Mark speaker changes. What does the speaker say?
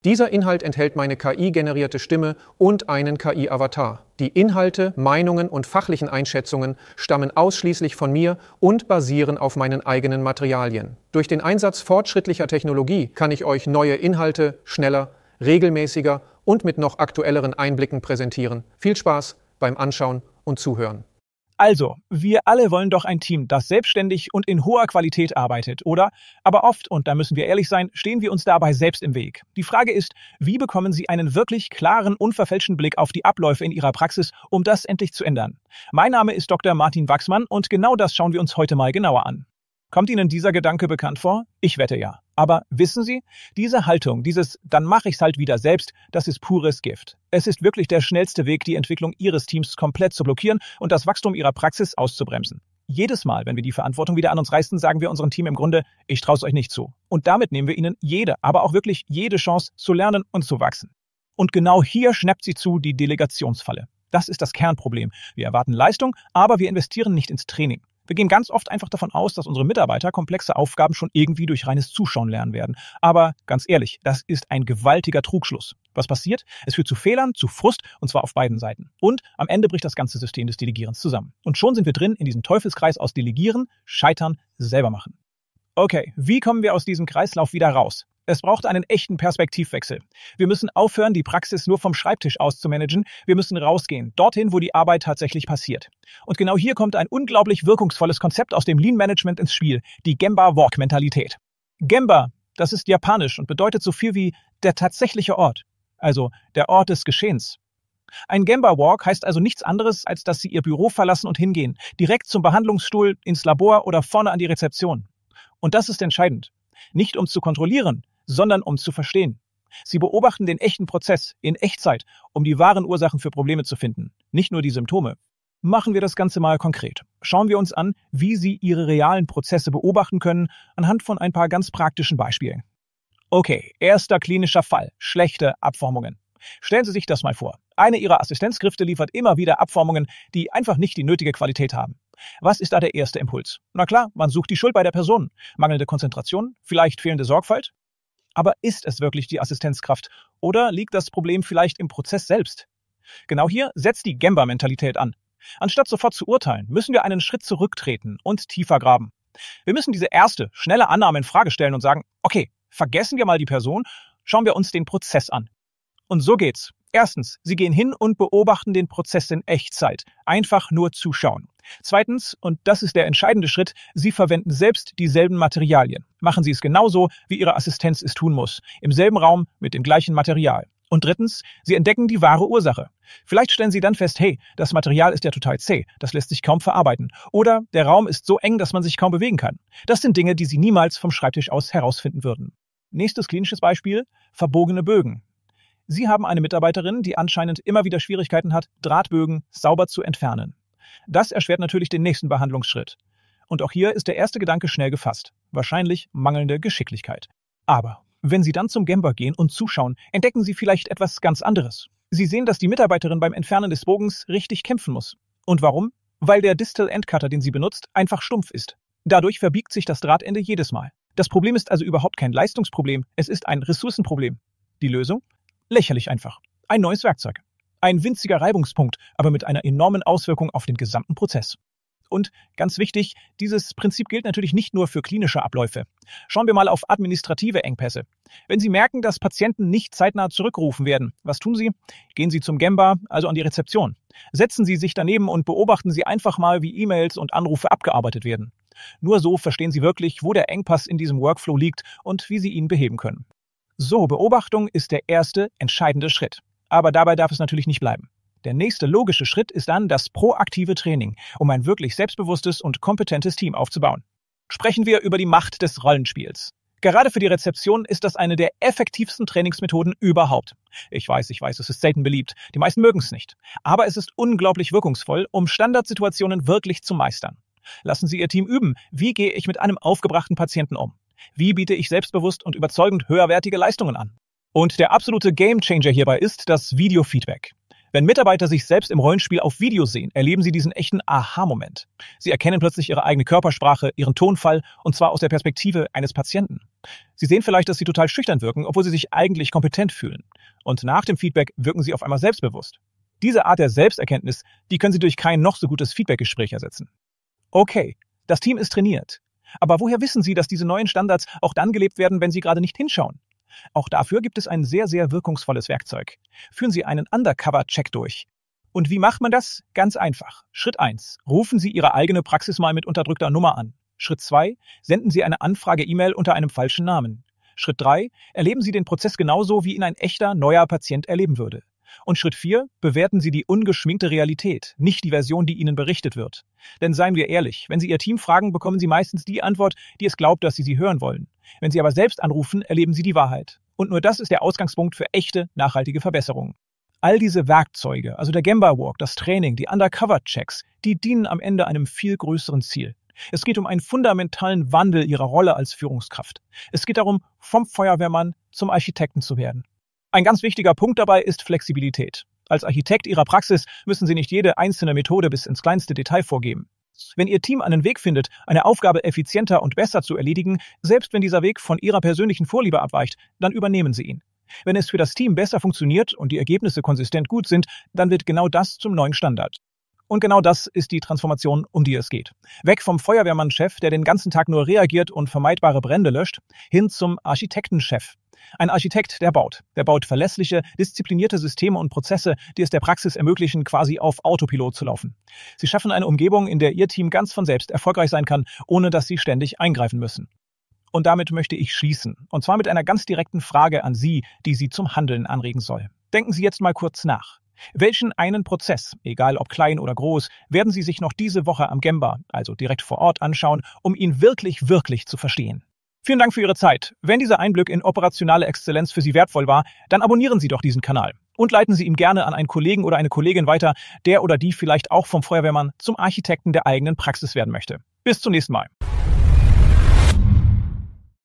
Speaker 1: Dieser Inhalt enthält meine KI-generierte Stimme und einen KI-Avatar. Die Inhalte, Meinungen und fachlichen Einschätzungen stammen ausschließlich von mir und basieren auf meinen eigenen Materialien. Durch den Einsatz fortschrittlicher Technologie kann ich euch neue Inhalte schneller, regelmäßiger und mit noch aktuelleren Einblicken präsentieren. Viel Spaß beim Anschauen und Zuhören.
Speaker 2: Also, wir alle wollen doch ein Team, das selbstständig und in hoher Qualität arbeitet, oder? Aber oft, und da müssen wir ehrlich sein, stehen wir uns dabei selbst im Weg. Die Frage ist, wie bekommen Sie einen wirklich klaren, unverfälschten Blick auf die Abläufe in Ihrer Praxis, um das endlich zu ändern? Mein Name ist Dr. Martin Wachsmann und genau das schauen wir uns heute mal genauer an. Kommt Ihnen dieser Gedanke bekannt vor? Ich wette ja. Aber wissen Sie, diese Haltung, dann mache ich's halt wieder selbst, das ist pures Gift. Es ist wirklich der schnellste Weg, die Entwicklung Ihres Teams komplett zu blockieren und das Wachstum Ihrer Praxis auszubremsen. Jedes Mal, wenn wir die Verantwortung wieder an uns reißen, sagen wir unserem Team im Grunde, ich traue es euch nicht zu. Und damit nehmen wir ihnen jede, aber auch wirklich jede Chance zu lernen und zu wachsen. Und genau hier schnappt sie zu die Delegationsfalle. Das ist das Kernproblem. Wir erwarten Leistung, aber wir investieren nicht ins Training. Wir gehen ganz oft einfach davon aus, dass unsere Mitarbeiter komplexe Aufgaben schon irgendwie durch reines Zuschauen lernen werden. Aber ganz ehrlich, das ist ein gewaltiger Trugschluss. Was passiert? Es führt zu Fehlern, zu Frust, und zwar auf beiden Seiten. Und am Ende bricht das ganze System des Delegierens zusammen. Und schon sind wir drin in diesem Teufelskreis aus Delegieren, Scheitern, selber machen. Okay, wie kommen wir aus diesem Kreislauf wieder raus? Es braucht einen echten Perspektivwechsel. Wir müssen aufhören, die Praxis nur vom Schreibtisch aus zu managen. Wir müssen rausgehen, dorthin, wo die Arbeit tatsächlich passiert. Und genau hier kommt ein unglaublich wirkungsvolles Konzept aus dem Lean Management ins Spiel, die Gemba-Walk-Mentalität. Gemba, das ist japanisch und bedeutet so viel wie der tatsächliche Ort, also der Ort des Geschehens. Ein Gemba-Walk heißt also nichts anderes, als dass Sie Ihr Büro verlassen und hingehen, direkt zum Behandlungsstuhl, ins Labor oder vorne an die Rezeption. Und das ist entscheidend. Nicht um zu kontrollieren, sondern um zu verstehen. Sie beobachten den echten Prozess in Echtzeit, um die wahren Ursachen für Probleme zu finden, nicht nur die Symptome. Machen wir das Ganze mal konkret. Schauen wir uns an, wie Sie Ihre realen Prozesse beobachten können, anhand von ein paar ganz praktischen Beispielen. Okay, erster klinischer Fall, schlechte Abformungen. Stellen Sie sich das mal vor. Eine Ihrer Assistenzkräfte liefert immer wieder Abformungen, die einfach nicht die nötige Qualität haben. Was ist da der erste Impuls? Na klar, man sucht die Schuld bei der Person. Mangelnde Konzentration, vielleicht fehlende Sorgfalt? Aber ist es wirklich die Assistenzkraft oder liegt das Problem vielleicht im Prozess selbst? Genau hier setzt die Gemba-Mentalität an. Anstatt sofort zu urteilen, müssen wir einen Schritt zurücktreten und tiefer graben. Wir müssen diese erste, schnelle Annahme in Frage stellen und sagen, okay, vergessen wir mal die Person, schauen wir uns den Prozess an. Und so geht's. Erstens, Sie gehen hin und beobachten den Prozess in Echtzeit. Einfach nur zuschauen. Zweitens, und das ist der entscheidende Schritt, Sie verwenden selbst dieselben Materialien. Machen Sie es genauso, wie Ihre Assistenz es tun muss. Im selben Raum mit dem gleichen Material. Und drittens, Sie entdecken die wahre Ursache. Vielleicht stellen Sie dann fest, hey, das Material ist ja total zäh, das lässt sich kaum verarbeiten. Oder der Raum ist so eng, dass man sich kaum bewegen kann. Das sind Dinge, die Sie niemals vom Schreibtisch aus herausfinden würden. Nächstes klinisches Beispiel, verbogene Bögen. Sie haben eine Mitarbeiterin, die anscheinend immer wieder Schwierigkeiten hat, Drahtbögen sauber zu entfernen. Das erschwert natürlich den nächsten Behandlungsschritt. Und auch hier ist der erste Gedanke schnell gefasst. Wahrscheinlich mangelnde Geschicklichkeit. Aber wenn Sie dann zum Gemba gehen und zuschauen, entdecken Sie vielleicht etwas ganz anderes. Sie sehen, dass die Mitarbeiterin beim Entfernen des Bogens richtig kämpfen muss. Und warum? Weil der Distal End Cutter, den sie benutzt, einfach stumpf ist. Dadurch verbiegt sich das Drahtende jedes Mal. Das Problem ist also überhaupt kein Leistungsproblem, es ist ein Ressourcenproblem. Die Lösung? Lächerlich einfach. Ein neues Werkzeug. Ein winziger Reibungspunkt, aber mit einer enormen Auswirkung auf den gesamten Prozess. Und ganz wichtig, dieses Prinzip gilt natürlich nicht nur für klinische Abläufe. Schauen wir mal auf administrative Engpässe. Wenn Sie merken, dass Patienten nicht zeitnah zurückgerufen werden, was tun Sie? Gehen Sie zum Gemba, also an die Rezeption. Setzen Sie sich daneben und beobachten Sie einfach mal, wie E-Mails und Anrufe abgearbeitet werden. Nur so verstehen Sie wirklich, wo der Engpass in diesem Workflow liegt und wie Sie ihn beheben können. So, Beobachtung ist der erste, entscheidende Schritt. Aber dabei darf es natürlich nicht bleiben. Der nächste logische Schritt ist dann das proaktive Training, um ein wirklich selbstbewusstes und kompetentes Team aufzubauen. Sprechen wir über die Macht des Rollenspiels. Gerade für die Rezeption ist das eine der effektivsten Trainingsmethoden überhaupt. Ich weiß, es ist selten beliebt. Die meisten mögen es nicht. Aber es ist unglaublich wirkungsvoll, um Standardsituationen wirklich zu meistern. Lassen Sie Ihr Team üben. Wie gehe ich mit einem aufgebrachten Patienten um? Wie biete ich selbstbewusst und überzeugend höherwertige Leistungen an? Und der absolute Gamechanger hierbei ist das Videofeedback. Wenn Mitarbeiter sich selbst im Rollenspiel auf Video sehen, erleben sie diesen echten Aha-Moment. Sie erkennen plötzlich ihre eigene Körpersprache, ihren Tonfall, und zwar aus der Perspektive eines Patienten. Sie sehen vielleicht, dass sie total schüchtern wirken, obwohl sie sich eigentlich kompetent fühlen. Und nach dem Feedback wirken sie auf einmal selbstbewusst. Diese Art der Selbsterkenntnis, die können Sie durch kein noch so gutes Feedbackgespräch ersetzen. Okay, das Team ist trainiert. Aber woher wissen Sie, dass diese neuen Standards auch dann gelebt werden, wenn Sie gerade nicht hinschauen? Auch dafür gibt es ein sehr, sehr wirkungsvolles Werkzeug. Führen Sie einen Undercover-Check durch. Und wie macht man das? Ganz einfach. Schritt 1. Rufen Sie Ihre eigene Praxis mal mit unterdrückter Nummer an. Schritt 2. Senden Sie eine Anfrage-E-Mail unter einem falschen Namen. Schritt 3. Erleben Sie den Prozess genauso, wie ihn ein echter, neuer Patient erleben würde. Und Schritt 4, bewerten Sie die ungeschminkte Realität, nicht die Version, die Ihnen berichtet wird. Denn seien wir ehrlich, wenn Sie Ihr Team fragen, bekommen Sie meistens die Antwort, die es glaubt, dass Sie hören wollen. Wenn Sie aber selbst anrufen, erleben Sie die Wahrheit. Und nur das ist der Ausgangspunkt für echte, nachhaltige Verbesserungen. All diese Werkzeuge, also der Gemba Walk, das Training, die Undercover-Checks, die dienen am Ende einem viel größeren Ziel. Es geht um einen fundamentalen Wandel Ihrer Rolle als Führungskraft. Es geht darum, vom Feuerwehrmann zum Architekten zu werden. Ein ganz wichtiger Punkt dabei ist Flexibilität. Als Architekt Ihrer Praxis müssen Sie nicht jede einzelne Methode bis ins kleinste Detail vorgeben. Wenn Ihr Team einen Weg findet, eine Aufgabe effizienter und besser zu erledigen, selbst wenn dieser Weg von Ihrer persönlichen Vorliebe abweicht, dann übernehmen Sie ihn. Wenn es für das Team besser funktioniert und die Ergebnisse konsistent gut sind, dann wird genau das zum neuen Standard. Und genau das ist die Transformation, um die es geht. Weg vom Feuerwehrmann-Chef, der den ganzen Tag nur reagiert und vermeidbare Brände löscht, hin zum Architektenchef. Ein Architekt, der baut. Der baut verlässliche, disziplinierte Systeme und Prozesse, die es der Praxis ermöglichen, quasi auf Autopilot zu laufen. Sie schaffen eine Umgebung, in der Ihr Team ganz von selbst erfolgreich sein kann, ohne dass Sie ständig eingreifen müssen. Und damit möchte ich schließen. Und zwar mit einer ganz direkten Frage an Sie, die Sie zum Handeln anregen soll. Denken Sie jetzt mal kurz nach. Welchen einen Prozess, egal ob klein oder groß, werden Sie sich noch diese Woche am Gemba, also direkt vor Ort, anschauen, um ihn wirklich, wirklich zu verstehen? Vielen Dank für Ihre Zeit. Wenn dieser Einblick in operationale Exzellenz für Sie wertvoll war, dann abonnieren Sie doch diesen Kanal und leiten Sie ihn gerne an einen Kollegen oder eine Kollegin weiter, der oder die vielleicht auch vom Feuerwehrmann zum Architekten der eigenen Praxis werden möchte. Bis zum nächsten Mal.